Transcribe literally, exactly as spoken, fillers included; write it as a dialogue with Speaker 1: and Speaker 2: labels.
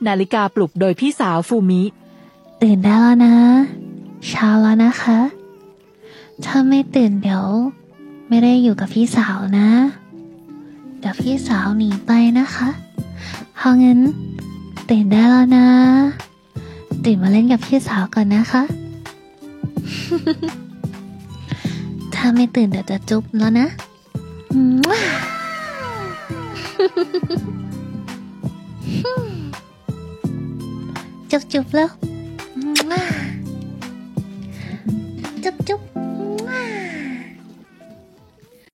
Speaker 1: นาฬิกาปลุกโดยพี่สาวฟูมิ
Speaker 2: ตื่นได้แล้วนะเช้าแล้วนะคะถ้าไม่ตื่นเดี๋ยวไม่ได้อยู่กับพี่สาวนะเดี๋ยวพี่สาวหนีไปนะคะเพราะงั้นตื่นได้แล้วนะตื่นมาเล่นกับพี่สาวก่อนนะคะ ถ้าไม่ตื่นเดี๋ยวจะจุ๊บแล้วนะ จุ๊บๆแล้ว